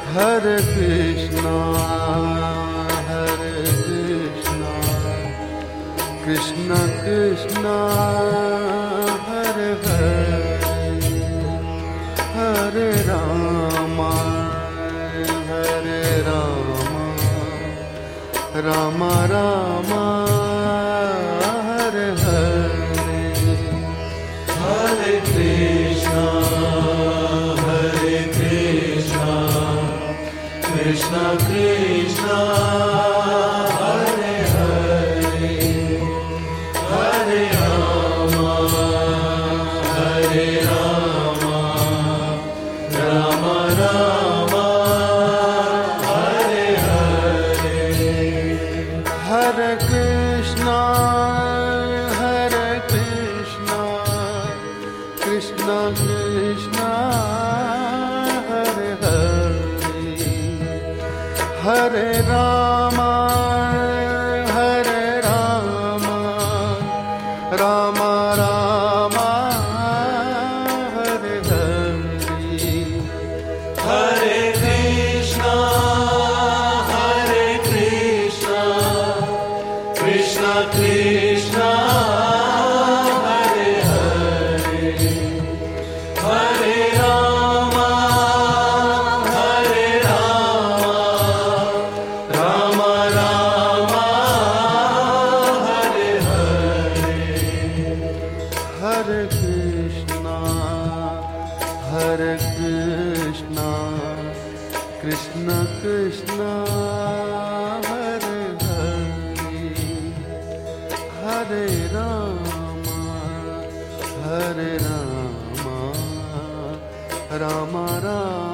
Hare Krishna, Hare Krishna, Krishna Krishna, Hare Hare, Hare Rama, Hare Rama, Rama Rama, Hare Hare, Hare Krishna, Hare Krishna, Krishna Krishna, Hare Hare, Hare Rama, Hare Rama, Rama Rama, Hare Hare, Hare Krishna, Hare Krishna, Krishna Krishna, Hare Hare, Hare Rama, Hare Rama, Rama Rama, Hare Hare, Hare Krishna, Hare Krishna, Krishna Krishna, Hare Hare, Hare Rama, Hare Rama, Rama Rama, Hare Hare, Hare Krishna, Hare Krishna, Krishna Krishna, Hare Hare, Hare Rama, Hare Rama, Rama Rama.